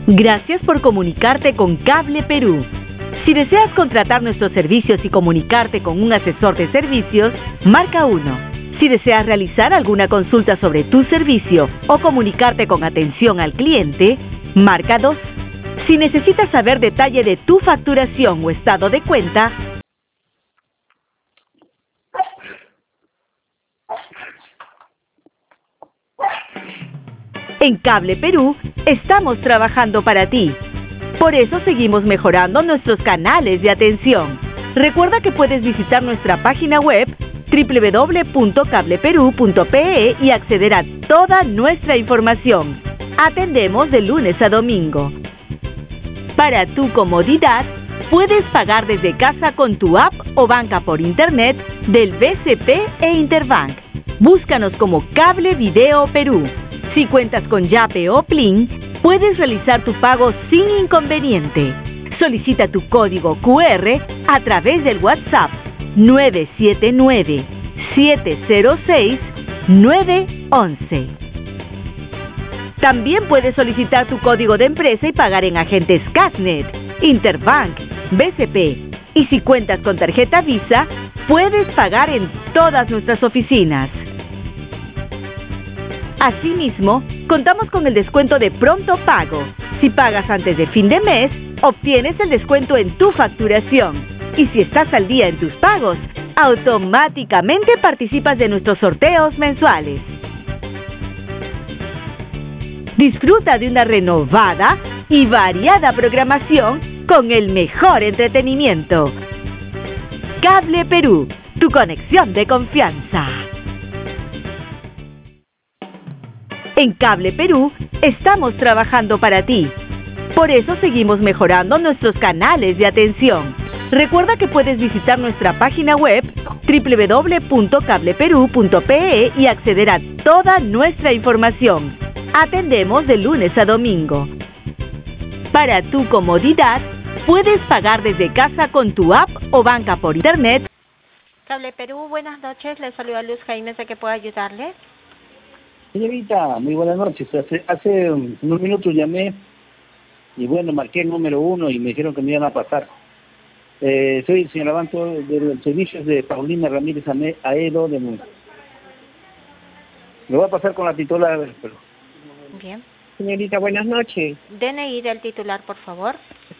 Gracias por comunicarte con Cable Perú. Si deseas contratar nuestros servicios y comunicarte con un asesor de servicios, marca 1. Si deseas realizar alguna consulta sobre tu servicio o comunicarte con atención al cliente, marca 2. Si necesitas saber detalle de tu facturación o estado de cuenta, en Cable Perú estamos trabajando para ti. Por eso seguimos mejorando nuestros canales de atención. Recuerda que puedes visitar nuestra página web www.cableperú.pe y acceder a toda nuestra información. Atendemos de lunes a domingo. Para tu comodidad, puedes pagar desde casa con tu app o banca por internet del BCP e Interbank. Búscanos como Cable Video Perú. Si cuentas con Yape o Plin, puedes realizar tu pago sin inconveniente. Solicita tu código QR a través del WhatsApp 979-706-911. También puedes solicitar tu código de empresa y pagar en agentes Casnet, Interbank, BCP. Y si cuentas con tarjeta Visa, puedes pagar en todas nuestras oficinas. Asimismo, contamos con el descuento de pronto pago. Si pagas antes de fin de mes, obtienes el descuento en tu facturación. Y si estás al día en tus pagos, automáticamente participas de nuestros sorteos mensuales. Disfruta de una renovada y variada programación con el mejor entretenimiento. Cable Perú, tu conexión de confianza. En Cable Perú estamos trabajando para ti. Por eso seguimos mejorando nuestros canales de atención. Recuerda que puedes visitar nuestra página web www.cableperú.pe y acceder a toda nuestra información. Atendemos de lunes a domingo. Para tu comodidad, puedes pagar desde casa con tu app o banca por internet. Cable Perú, buenas noches. Le saluda Luz Jaime, ¿de qué puedo ayudarle? Señorita, muy buenas noches. Hace unos minutos llamé y bueno, marqué el número 1 y me dijeron que me iban a pasar. Soy el señor Abanto de los servicios de Paulina Ramírez Aedo. Me voy a pasar con la titular. Pero... Bien. Señorita, buenas noches. DNI del titular, por favor.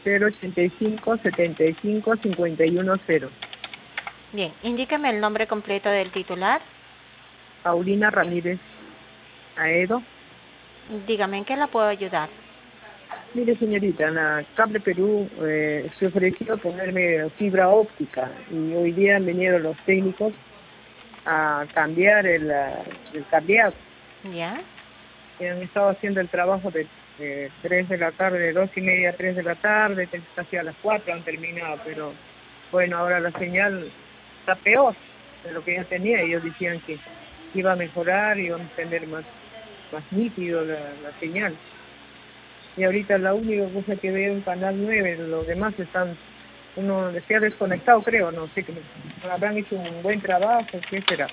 085-75-510. Bien, indíqueme el nombre completo del titular. Paulina Ramírez Aedo. Dígame, ¿en qué la puedo ayudar? Mire, señorita, en la Cable Perú se ofreció ponerme fibra óptica y hoy día han venido los técnicos a cambiar el cableado. ¿Ya? Y han estado haciendo el trabajo de 3 de la tarde, de 2:30 a 3 de la tarde, casi a las 4 han terminado, pero bueno, ahora la señal está peor de lo que ya tenía. Ellos decían que iba a mejorar y iba a tener más nítido la señal. Y ahorita la única cosa que veo en Canal 9, los demás están, uno se ha desconectado, creo, no sé, que habrán hecho un buen trabajo, ¿qué será?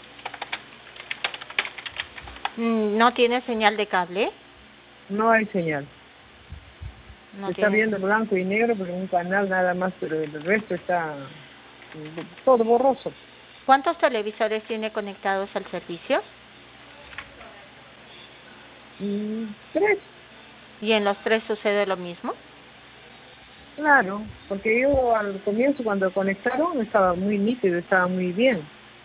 ¿No tiene señal de cable? No hay señal. No Se está viendo blanco y negro, pero un canal nada más, pero el resto está todo borroso. ¿Cuántos televisores tiene conectados al servicio? 3. ¿Y en los 3 sucede lo mismo? Claro, porque yo al comienzo cuando conectaron estaba muy nítido, estaba muy bien.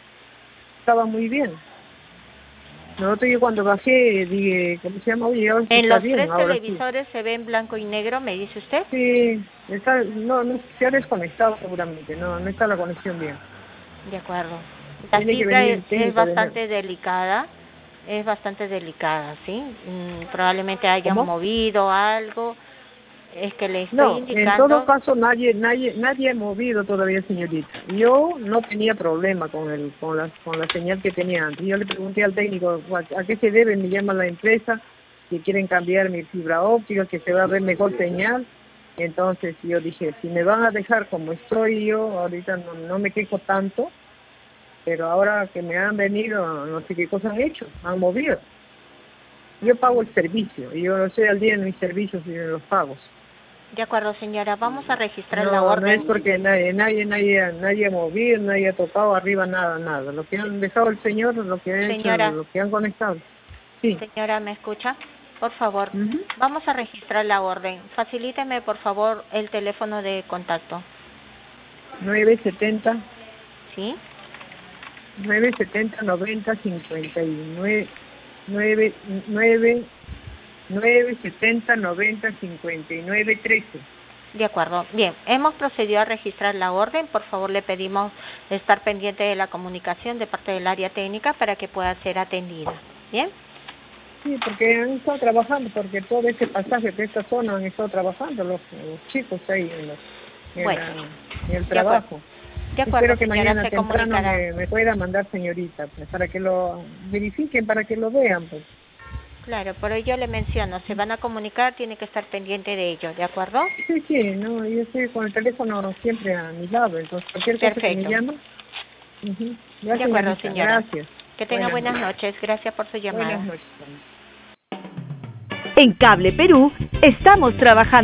Nosotros yo cuando bajé dije, ¿cómo se llama? Oye, ahora sí ¿En está los bien, 3 ahora televisores se ve en blanco y negro, me dice usted? Sí, no, se ha desconectado seguramente, no está la conexión bien. De acuerdo. La Tiene que fibra venir el es técnico bastante delicada. Es bastante delicada, ¿sí? Probablemente hayan movido algo. Es que le estoy indicando... En todo caso nadie ha movido todavía, señorita. Yo no tenía problema con la señal que tenía antes. Yo le pregunté al técnico a qué se debe, me llama la empresa que quieren cambiar mi fibra óptica, que se va a ver mejor señal. Entonces yo dije, si me van a dejar como estoy yo, ahorita no me quejo tanto. Pero ahora que me han venido, no sé qué cosa han hecho, han movido. yo pago el servicio y yo estoy al día en mis servicios y en los pagos. De acuerdo, señora, vamos a registrar la orden. No es porque nadie ha movido, nadie ha tocado arriba nada. Lo que han dejado el señor, lo que han hecho, lo que han conectado. Sí. Señora, ¿me escucha? Por favor, vamos a registrar la orden. Facilíteme, por favor, el teléfono de contacto. 970. ¿Sí? 970 90 59 970 90 59 13. De acuerdo. Bien, hemos procedido a registrar la orden. Por favor, le pedimos estar pendiente de la comunicación de parte del área técnica para que pueda ser atendida. ¿Bien? Sí, porque han estado trabajando, porque todo este pasaje de esta zona han estado trabajando los chicos ahí en el trabajo. De acuerdo, espero que mañana temprano me pueda mandar, señorita, pues, para que lo verifiquen, para que lo vean, pues. Claro, por ello le menciono, se van a comunicar, tiene que estar pendiente de ello, ¿de acuerdo? Sí, no, yo estoy con el teléfono siempre a mi lado, entonces cualquier cosa que me llama. Gracias, de acuerdo, señora. Gracias. Que tenga buenas noches, gracias por su llamada. Buenas noches. En Cable Perú estamos trabajando